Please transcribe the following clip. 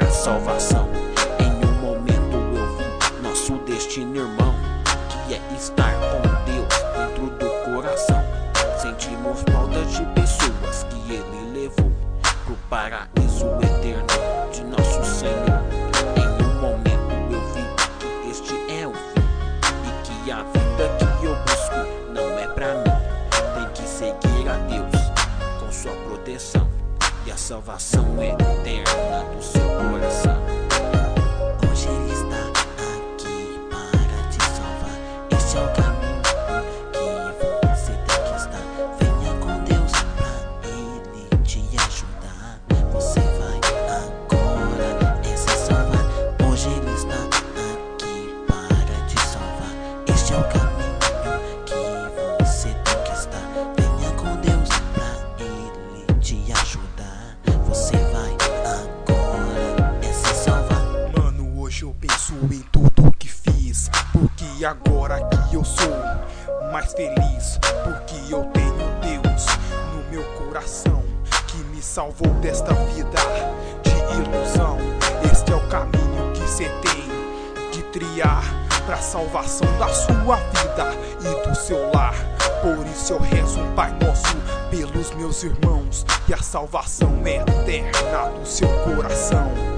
salvação. Em um momento eu vi nosso destino, irmão, que é estar com Deus dentro do coração. Sentimos falta de pessoas que Ele levou pro paraíso eterno de nosso Senhor. Em um momento eu vi que este é o fim e que a vida que eu busco não é pra mim. Tem que seguir a Deus com sua proteção, e a salvação é eterna do seu coração. Hoje Ele está aqui para te salvar. Este é o caminho que você tem que estar. Venha com Deus pra Ele te ajudar. Você vai agora se salvar. Hoje Ele está aqui para te salvar. Este é o caminho que você tem que estar. Venha com Deus pra Ele te ajudar. Você vai agora se salvar. Mano, hoje eu penso em tudo que fiz, porque agora que eu sou mais feliz, porque eu tenho Deus no meu coração, que me salvou desta vida de ilusão. Este é o caminho que cê tem de trilhar pra salvação da sua vida e do seu lar. Por isso eu rezo um Pai Nosso pelos meus irmãos, e a salvação é eterna do seu coração.